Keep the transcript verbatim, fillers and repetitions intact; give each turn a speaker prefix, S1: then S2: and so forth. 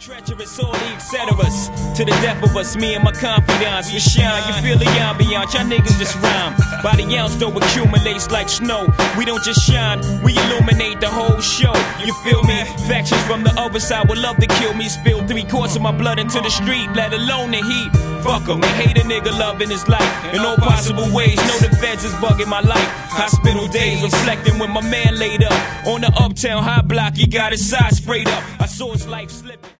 S1: Treacherous, all the et ceteras. To the death of us, me and my confidants. We shine, you feel the ambiance. Y'all niggas just rhyme. By the ounce, though, accumulates like snow. We don't just shine, we illuminate the whole show. You feel me? Factions from the other side would love to kill me. Spill three quarts of my blood into the street, let alone the heat. Fuck 'em, they hate a nigga loving his life in all possible ways. Know the feds is bugging my life. Hospital days reflecting when my man laid up on the uptown high block. He got his side sprayed up. I saw his life slipping.